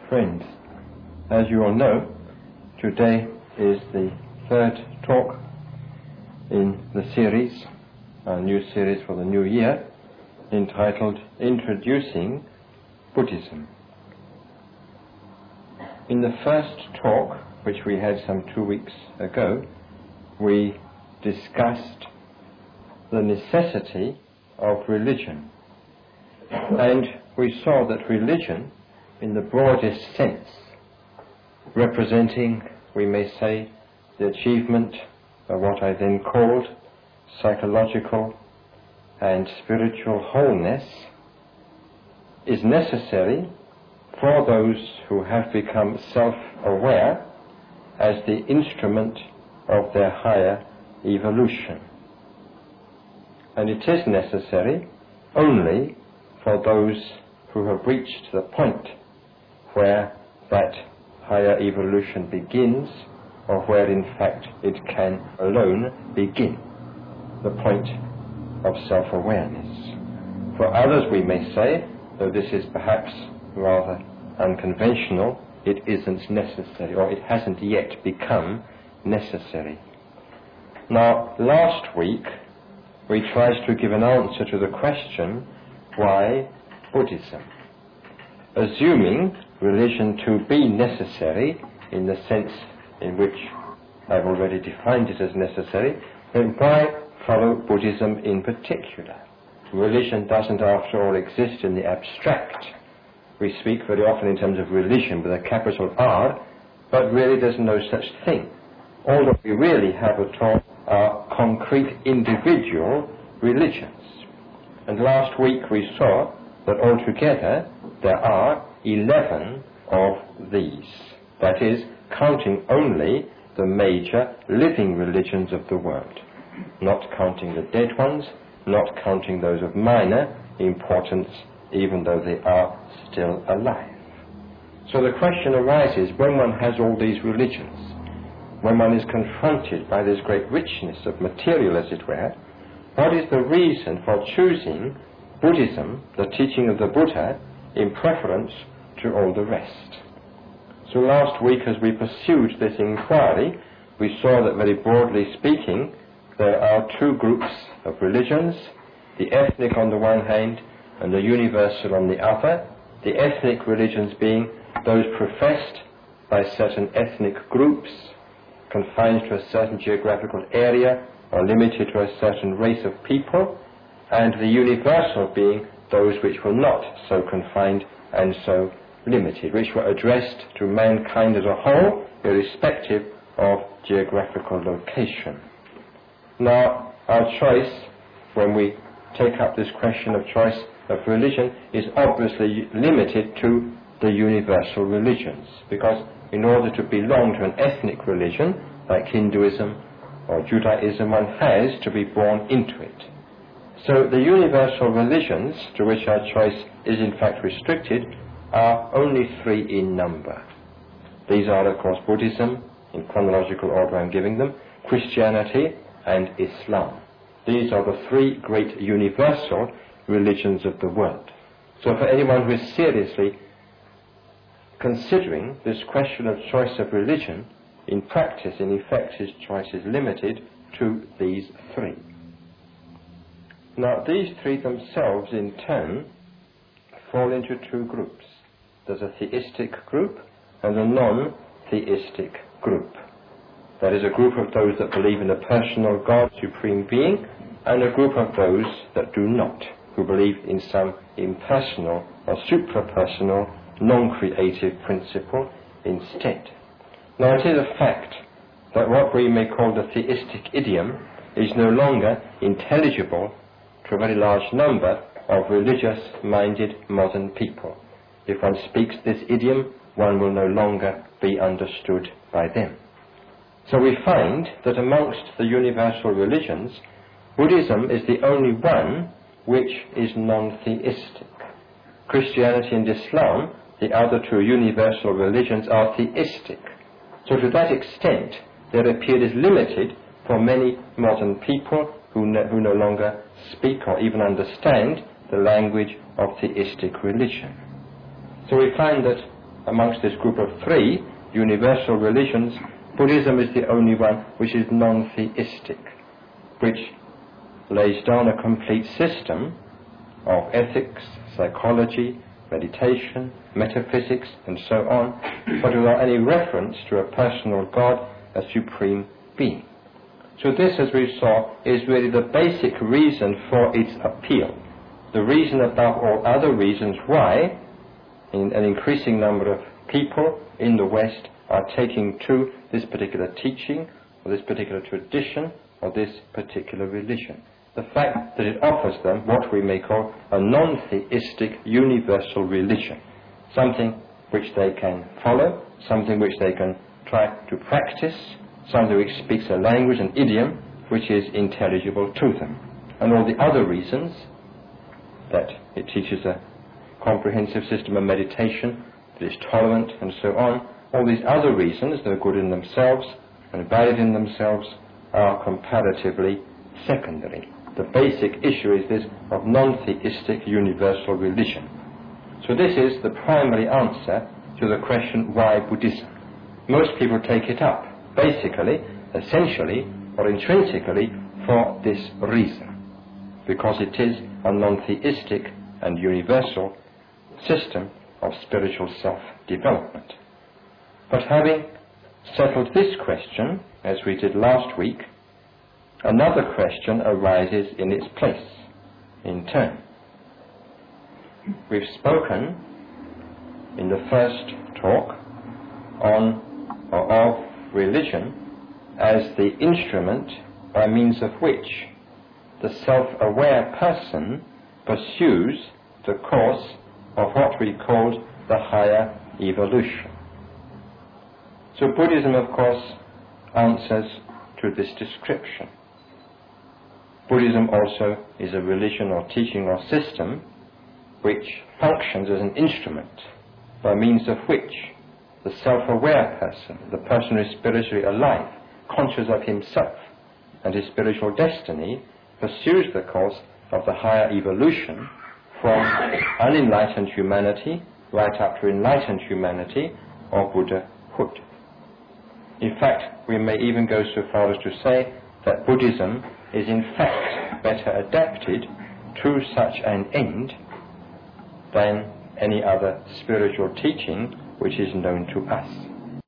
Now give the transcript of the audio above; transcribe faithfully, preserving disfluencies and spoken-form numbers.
Friends, as you all know, today is the third talk in the series, our new series for the new year, entitled Introducing Buddhism. In the first talk, which we had some two weeks ago, we discussed the necessity of religion. And we saw that religion, in the broadest sense, representing, we may say, the achievement of what I then called psychological and spiritual wholeness, is necessary for those who have become self-aware as the instrument of their higher evolution. And it is necessary only for those who have reached the point where that higher evolution begins, or where in fact it can alone begin, the point of self-awareness. For others we may say, though this is perhaps rather unconventional, it isn't necessary, or it hasn't yet become necessary. Now, last week we tried to give an answer to the question, why Buddhism? Assuming religion to be necessary in the sense in which I've already defined it as necessary, then why follow Buddhism in particular? Religion doesn't, after all, exist in the abstract. We speak very often in terms of religion with a capital R, but really there's no such thing. All that we really have at all are concrete individual religions. And last week we saw that altogether there are eleven of these. That is, counting only the major living religions of the world, not counting the dead ones, not counting those of minor importance, even though they are still alive. So the question arises, when one has all these religions, when one is confronted by this great richness of material, as it were, what is the reason for choosing Buddhism, the teaching of the Buddha, in preference to all the rest? So last week, as we pursued this inquiry, we saw that very broadly speaking, there are two groups of religions, the ethnic on the one hand and the universal on the other, the ethnic religions being those professed by certain ethnic groups, confined to a certain geographical area or limited to a certain race of people, and the universal being those which were not so confined and so limited, which were addressed to mankind as a whole, irrespective of geographical location. Now, our choice, when we take up this question of choice of religion, is obviously limited to the universal religions, because in order to belong to an ethnic religion, like Hinduism or Judaism, one has to be born into it. So the universal religions to which our choice is in fact restricted are only three in number. These are, of course, Buddhism, in chronological order I'm giving them, Christianity, and Islam. These are the three great universal religions of the world. So for anyone who is seriously considering this question of choice of religion, in practice, in effect, his choice is limited to these three. Now, these three themselves, in turn, fall into two groups. There's a theistic group and a non-theistic group. That is, a group of those that believe in a personal God, supreme being, and a group of those that do not, who believe in some impersonal or suprapersonal, non-creative principle instead. Now, it is a fact that what we may call the theistic idiom is no longer intelligible to a very large number of religious-minded modern people. If one speaks this idiom, one will no longer be understood by them. So we find that amongst the universal religions, Buddhism is the only one which is non-theistic. Christianity and Islam, the other two universal religions, are theistic. So to that extent, their appeal is limited for many modern people who no, who no longer speak or even understand the language of theistic religion. So we find that amongst this group of three universal religions, Buddhism is the only one which is non-theistic, which lays down a complete system of ethics, psychology, meditation, metaphysics, and so on, but without any reference to a personal God, a supreme being. So this, as we saw, is really the basic reason for its appeal, the reason above all other reasons why in an increasing number of people in the West are taking to this particular teaching, or this particular tradition, or this particular religion. The fact that it offers them what we may call a non-theistic universal religion, something which they can follow, something which they can try to practice, something which speaks a language, an idiom, which is intelligible to them. And all the other reasons, that it teaches a comprehensive system of meditation, that is tolerant, and so on, all these other reasons that are good in themselves and valid in themselves are comparatively secondary. The basic issue is this of non-theistic universal religion. So this is the primary answer to the question, why Buddhism? Most people take it up, basically, essentially, or intrinsically, for this reason, because it is a non-theistic and universal system of spiritual self-development. But having settled this question, as we did last week, another question arises in its place, in turn. We've spoken in the first talk on or of religion as the instrument by means of which the self-aware person pursues the course of what we called the higher evolution. So Buddhism, of course, answers to this description. Buddhism also is a religion or teaching or system which functions as an instrument by means of which the self-aware person, the person who is spiritually alive, conscious of himself and his spiritual destiny, pursues the course of the higher evolution from unenlightened humanity right up to enlightened humanity or Buddhahood. In fact, we may even go so far as to say that Buddhism is in fact better adapted to such an end than any other spiritual teaching which is known to us.